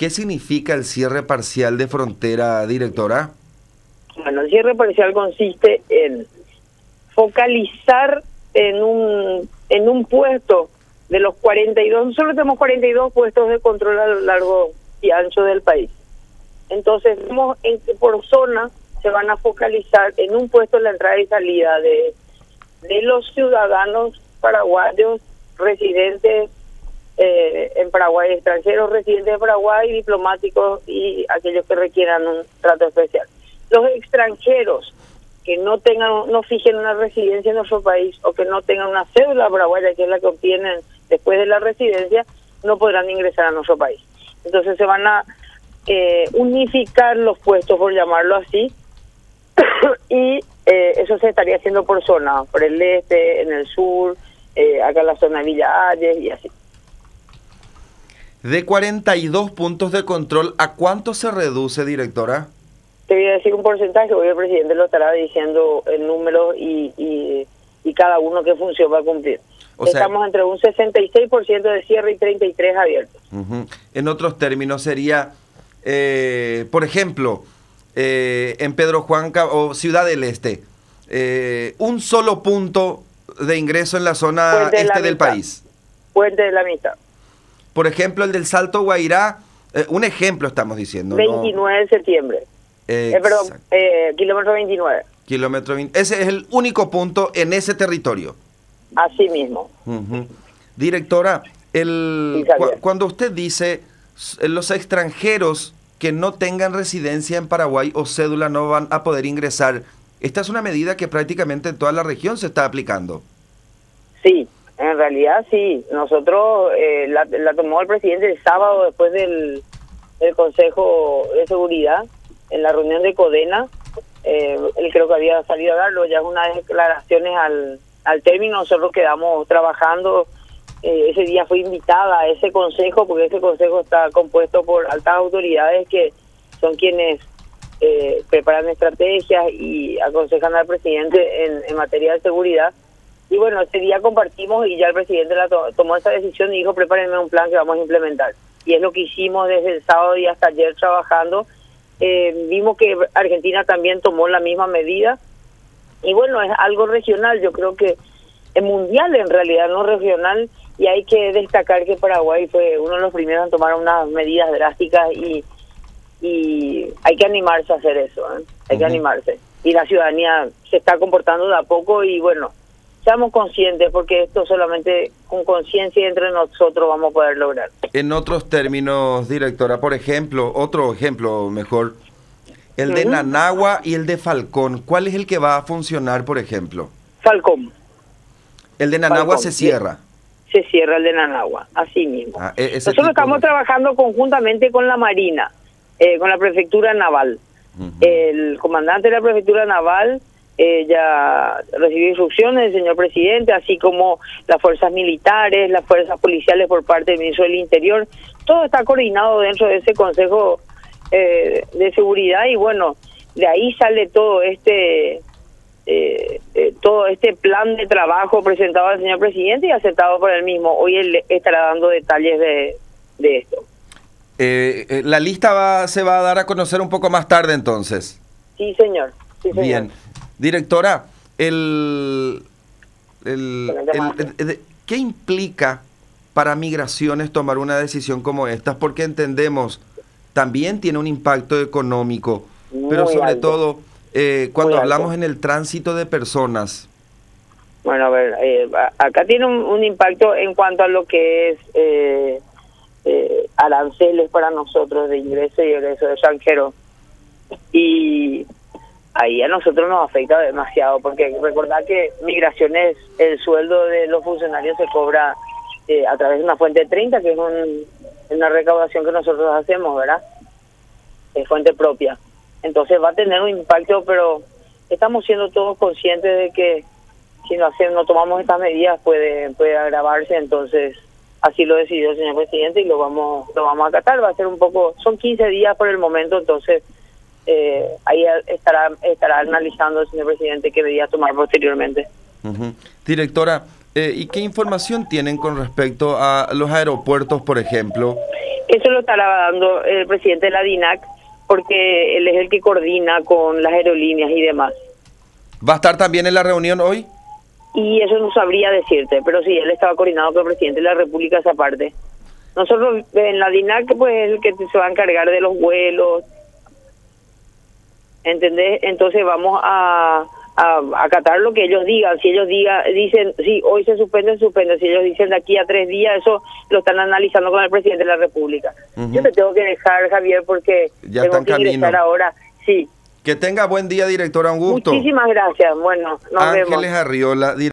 ¿Qué significa el cierre parcial de frontera, directora? Bueno, el cierre parcial consiste en focalizar en un puesto de los 42, solo tenemos 42 puestos de control a lo largo y ancho del país. Entonces, vemos en que por zona se van a focalizar en un puesto de la entrada y salida de los ciudadanos paraguayos residentes en Paraguay, extranjeros residentes de Paraguay, diplomáticos y aquellos que requieran un trato especial. Los extranjeros que no fijen una residencia en nuestro país o que no tengan una cédula paraguaya, que es la que obtienen después de la residencia, no podrán ingresar a nuestro país. Entonces se van a unificar los puestos, por llamarlo así, y eso se estaría haciendo por zona, por el este, en el sur, acá en la zona de Villa Ayes y así. De 42 puntos de control, ¿a cuánto se reduce, directora? Te voy a decir un porcentaje, hoy el presidente lo estará diciendo el número y cada uno qué función va a cumplir. Estamos entre un 66% de cierre y 33% abiertos. En otros términos sería, por ejemplo, en Pedro Juan o Ciudad del Este, un solo punto de ingreso en la zona este del país. Puente de la Mitad. Por ejemplo, el del Salto Guairá, un ejemplo estamos diciendo. 29 de septiembre. Perdón, kilómetro 29. Kilómetro 20. Ese es el único punto en ese territorio. Así mismo. Directora, cuando usted dice los extranjeros que no tengan residencia en Paraguay o cédula no van a poder ingresar, esta es una medida que prácticamente en toda la región se está aplicando. Sí, en realidad sí. Nosotros la tomó el presidente el sábado después del Consejo de Seguridad, en la reunión de Codena. Él creo que había salido a darlo, ya es unas declaraciones al término. Nosotros quedamos trabajando, ese día fue invitada a ese consejo, porque ese consejo está compuesto por altas autoridades que son quienes preparan estrategias y aconsejan al presidente en materia de seguridad. Y bueno, ese día compartimos y ya el presidente tomó esa decisión y dijo: prepárenme un plan que vamos a implementar. Y es lo que hicimos desde el sábado y hasta ayer trabajando. Vimos que Argentina también tomó la misma medida y bueno, es algo regional, yo creo que es mundial en realidad, no regional, y hay que destacar que Paraguay fue uno de los primeros en tomar unas medidas drásticas y hay que animarse a hacer eso, hay que animarse, y la ciudadanía se está comportando de a poco y bueno, seamos conscientes, porque esto solamente con conciencia entre nosotros vamos a poder lograr. En otros términos, directora, por ejemplo, otro ejemplo mejor, el de Nanagua y el de Falcón, ¿cuál es el que va a funcionar, por ejemplo? Falcón. El de Nanagua se cierra. Se cierra el de Nanagua, así mismo. Nosotros estamos trabajando conjuntamente con la Marina, con la Prefectura Naval. El comandante de la Prefectura Naval ya recibió instrucciones del señor presidente, así como las fuerzas militares, las fuerzas policiales por parte del ministro del Interior. Todo está coordinado dentro de ese Consejo de Seguridad y bueno, de ahí sale todo este plan de trabajo presentado al señor presidente y aceptado por él mismo. Hoy él estará dando detalles de esto. La lista se va a dar a conocer un poco más tarde entonces. Sí, señor. Sí, señor. Bien. Directora, ¿qué implica para Migraciones tomar una decisión como esta? Porque entendemos, también tiene un impacto económico, pero sobre todo cuando hablamos en el tránsito de personas. Bueno, a ver, acá tiene un impacto en cuanto a lo que es aranceles para nosotros de ingreso y egreso de extranjeros. Y ahí a nosotros nos afecta demasiado, porque recordad que Migraciones, el sueldo de los funcionarios se cobra a través de una fuente 30, que es una recaudación que nosotros hacemos, ¿verdad? Es fuente propia. Entonces va a tener un impacto, pero estamos siendo todos conscientes de que si no tomamos estas medidas puede agravarse. Entonces así lo decidió el señor presidente y lo vamos a acatar. Va a ser un poco, son 15 días por el momento, entonces ahí estará analizando el señor presidente qué medidas tomar posteriormente. Directora, ¿Y qué información tienen con respecto a los aeropuertos, por ejemplo? Eso lo estará dando el presidente de la DINAC, porque él es el que coordina con las aerolíneas y demás. ¿Va a estar también en la reunión hoy? Y eso no sabría decirte, pero sí, él estaba coordinado con el presidente de la República esa parte. Nosotros en la DINAC, pues es el que se va a encargar de los vuelos, ¿entendés? Entonces vamos a acatar lo que ellos digan. Si ellos dicen, sí, hoy se suspende, se suspende. Si ellos dicen de aquí a 3 días, eso lo están analizando con el presidente de la República. Yo te tengo que dejar, Javier, porque ya tengo está en que ingresar ahora. Sí. Que tenga buen día, directora, un gusto. Muchísimas gracias. Bueno, nos vemos. Ángeles Arriola,